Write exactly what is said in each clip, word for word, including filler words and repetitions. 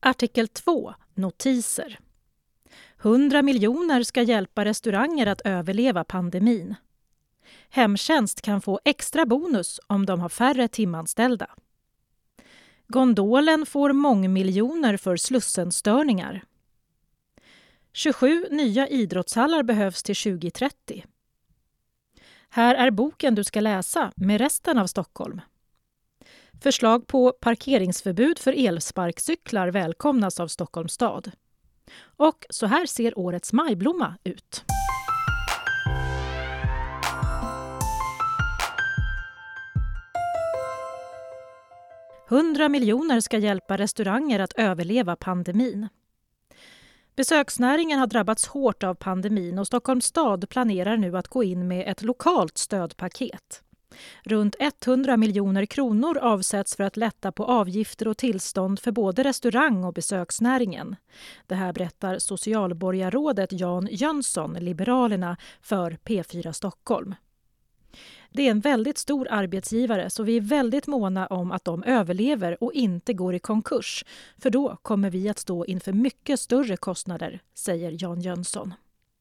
Artikel två. Notiser. hundra miljoner ska hjälpa restauranger att överleva pandemin. Hemtjänst kan få extra bonus om de har färre timanställda. Gondolen får mångmiljoner för Slussenstörningar. tjugosju nya idrottshallar behövs till tjugo trettio. Här är boken du ska läsa med resten av Stockholm. Förslag på parkeringsförbud för elsparkcyklar välkomnas av Stockholms stad. Och så här ser årets majblomma ut. hundra miljoner ska hjälpa restauranger att överleva pandemin. Besöksnäringen har drabbats hårt av pandemin och Stockholms stad planerar nu att gå in med ett lokalt stödpaket. Runt hundra miljoner kronor avsätts för att lätta på avgifter och tillstånd för både restaurang- och besöksnäringen. Det här berättar socialborgarrådet Jan Jönsson, Liberalerna, för P fyra Stockholm. Det är en väldigt stor arbetsgivare så vi är väldigt måna om att de överlever och inte går i konkurs. För då kommer vi att stå inför mycket större kostnader, säger Jan Jönsson.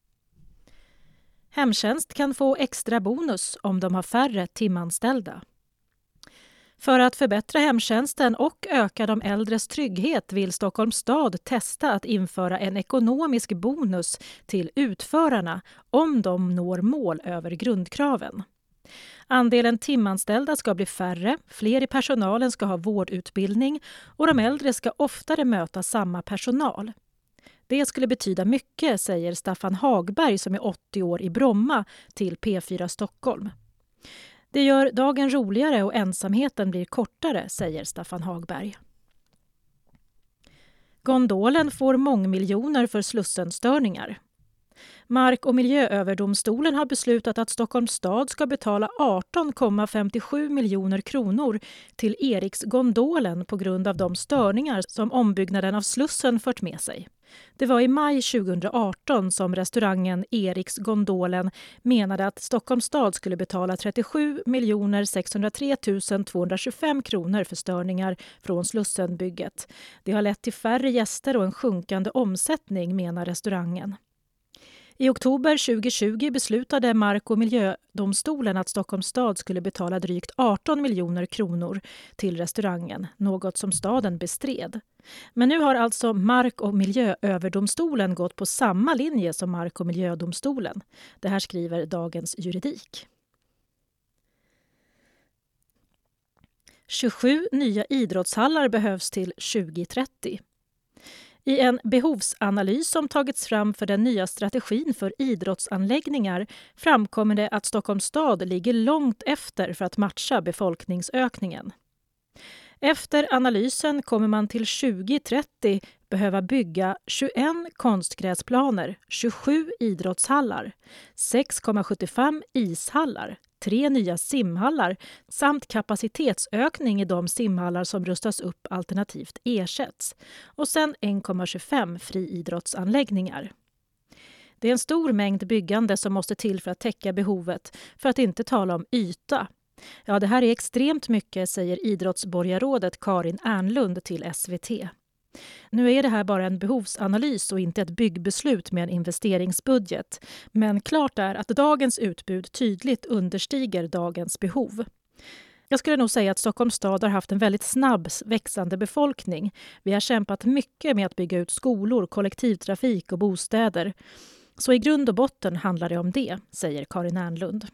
Hemtjänst kan få extra bonus om de har färre timanställda. För att förbättra hemtjänsten och öka de äldres trygghet vill Stockholms stad testa att införa en ekonomisk bonus till utförarna om de når mål över grundkraven. Andelen timanställda ska bli färre, fler i personalen ska ha vårdutbildning och de äldre ska oftare möta samma personal. Det skulle betyda mycket, säger Staffan Hagberg som är åttio år i Bromma till P fyra Stockholm. Det gör dagen roligare och ensamheten blir kortare, säger Staffan Hagberg. Gondolen får mångmiljoner för Slussenstörningar. Mark- och miljööverdomstolen har beslutat att Stockholms stad ska betala arton komma femtiosju miljoner kronor till Eriks Gondolen på grund av de störningar som ombyggnaden av Slussen fört med sig. Det var i maj tjugoarton som restaurangen Eriks Gondolen menade att Stockholms stad skulle betala trettiosju miljoner sexhundratre tusen tvåhundratjugofem kronor för störningar från Slussenbygget. Det har lett till färre gäster och en sjunkande omsättning, menar restaurangen. I oktober tjugohundratjugo beslutade Mark- och miljödomstolen att Stockholms stad skulle betala drygt arton miljoner kronor till restaurangen, något som staden bestred. Men nu har alltså Mark- och miljööverdomstolen gått på samma linje som Mark- och miljödomstolen. Det här skriver Dagens Juridik. tjugosju nya idrottshallar behövs till tjugo trettio. I en behovsanalys som tagits fram för den nya strategin för idrottsanläggningar framkommer det att Stockholms stad ligger långt efter för att matcha befolkningsökningen. Efter analysen kommer man till tjugo trettio behöva bygga tjugoett konstgräsplaner, tjugosju idrottshallar, sex komma sjuttiofem ishallar, tre nya simhallar samt kapacitetsökning i de simhallar som rustas upp alternativt ersätts och sen en komma tjugofem friidrottsanläggningar. Det är en stor mängd byggande som måste till för att täcka behovet, för att inte tala om yta. Ja, det här är extremt mycket, säger idrottsborgarrådet Karin Ernlund till S V T. Nu är det här bara en behovsanalys och inte ett byggbeslut med en investeringsbudget. Men klart är att dagens utbud tydligt understiger dagens behov. Jag skulle nog säga att Stockholms stad har haft en väldigt snabb växande befolkning. Vi har kämpat mycket med att bygga ut skolor, kollektivtrafik och bostäder. Så i grund och botten handlar det om det, säger Karin Ernlund.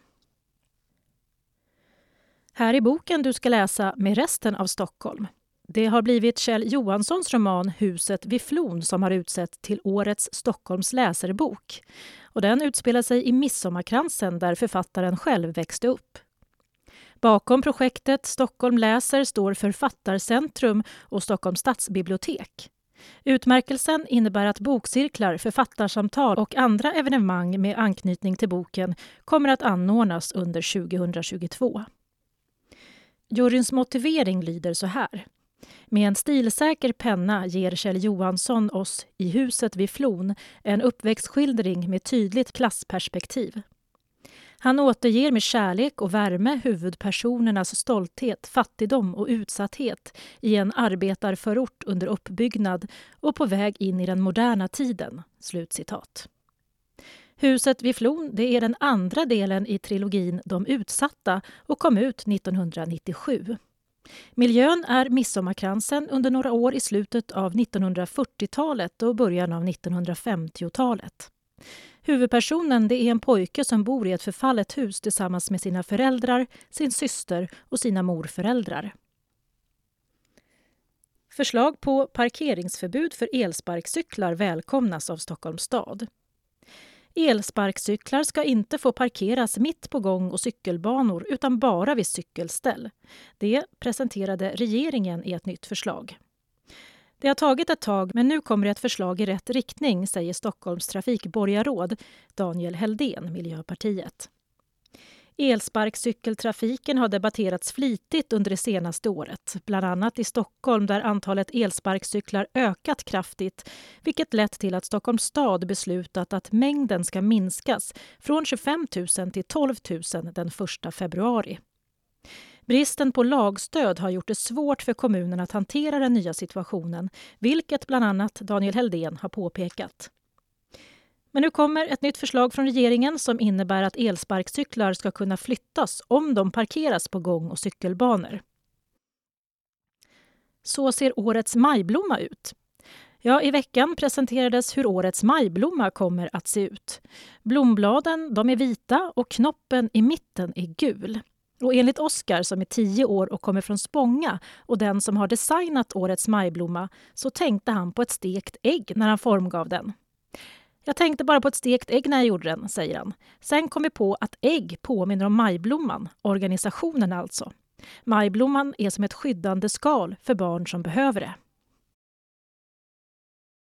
Här är boken du ska läsa med resten av Stockholm. Det har blivit Kjell Johanssons roman Huset vid Flon som har utsett till årets Stockholms läserbok. Och den utspelar sig i Midsommarkransen där författaren själv växte upp. Bakom projektet Stockholm läser står Författarcentrum och Stockholms stadsbibliotek. Utmärkelsen innebär att bokcirklar, författarsamtal och andra evenemang med anknytning till boken kommer att anordnas under tjugohundratjugotvå. Juryns motivering lyder så här. Med en stilsäker penna ger Kjell Johansson oss i Huset vid Flon en uppväxtskildring med tydligt klassperspektiv. Han återger med kärlek och värme huvudpersonernas stolthet, fattigdom och utsatthet i en arbetarförort under uppbyggnad och på väg in i den moderna tiden." Slutcitat. Huset vid Flon, det är den andra delen i trilogin De utsatta och kom ut nittonhundranittiosju. Miljön är Midsommarkransen under några år i slutet av nittonhundrafyrtiotalet och början av nittonhundrafemtiotalet. Huvudpersonen, det är en pojke som bor i ett förfallet hus tillsammans med sina föräldrar, sin syster och sina morföräldrar. Förslag på parkeringsförbud för elsparkcyklar välkomnas av Stockholms stad. Elsparkcyklar ska inte få parkeras mitt på gång- och cykelbanor utan bara vid cykelställ. Det presenterade regeringen i ett nytt förslag. Det har tagit ett tag, men nu kommer ett förslag i rätt riktning, säger Stockholms trafikborgarråd Daniel Heldén, Miljöpartiet. Elsparkcykeltrafiken har debatterats flitigt under det senaste året, bland annat i Stockholm där antalet elsparkcyklar ökat kraftigt, vilket lett till att Stockholms stad beslutat att mängden ska minskas från tjugofem tusen till tolv tusen den första februari. Bristen på lagstöd har gjort det svårt för kommunen att hantera den nya situationen, vilket bland annat Daniel Heldén har påpekat. Men nu kommer ett nytt förslag från regeringen som innebär att elsparkcyklar ska kunna flyttas om de parkeras på gång- och cykelbanor. Så ser årets majblomma ut. Ja, i veckan presenterades hur årets majblomma kommer att se ut. Blombladen, de är vita och knoppen i mitten är gul. Och enligt Oskar som är tio år och kommer från Spånga och den som har designat årets majblomma så tänkte han på ett stekt ägg när han formgav den. Jag tänkte bara på ett stekt ägg när jag gjorde den, säger han. Sen kom vi på att ägg påminner om majblomman, organisationen alltså. Majblomman är som ett skyddande skal för barn som behöver det.